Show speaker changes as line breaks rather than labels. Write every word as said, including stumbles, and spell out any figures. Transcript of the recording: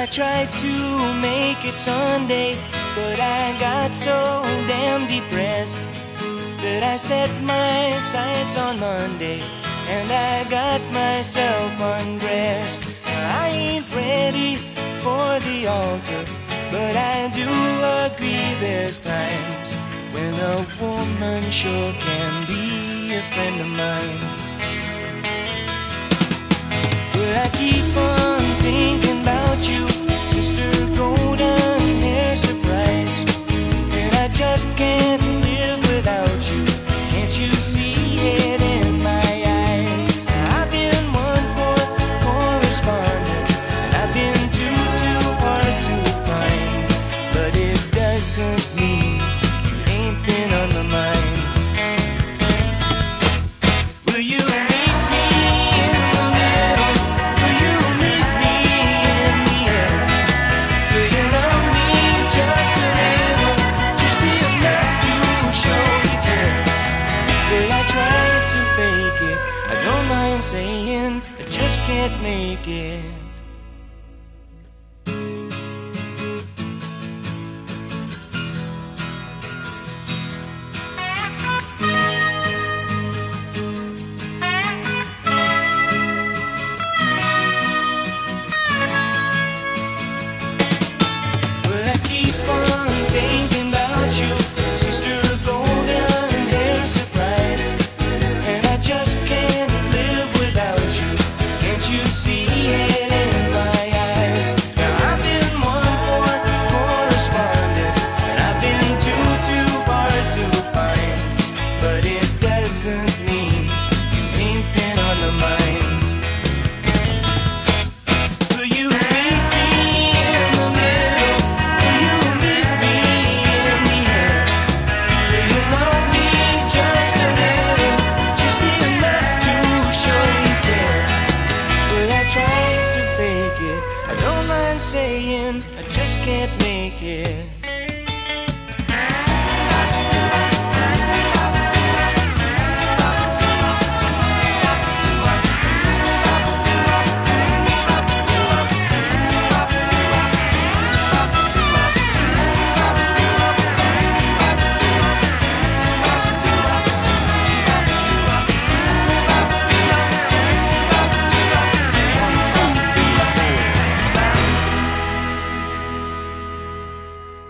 I tried to make it Sunday, but I got so damn depressed that I set my sights on Monday, and I got myself undressed. I ain't ready for the altar, but I do agree there's times when a woman sure can be a friend of mine. But I keep on thinking about you, Sister Golden Hair Surprise, and I just can't live without you. Can't you see it in my eyes? I've been one poor correspondent, and I've been too, too hard to find, but it doesn't mean you ain't been on my mind. Will you meet me in the middle? Will you meet me in the air? Will you love me just a little, just enough to show you care? Will I try to fake it? I don't mind saying I just can't make it. Well, I keep on thinking about you, Sister Golden Hair Surprise, and I just can't live without you. Can't you see it in my eyes? Now I've been one poor correspondent, and I've been too, too hard to find, but it doesn't mean you ain't been on my mind. Will you meet me in the middle? Will you meet me in the air? Will you love me just a little, just enough to show you care? Will I try to fake it? I don't mind saying I just can't make it.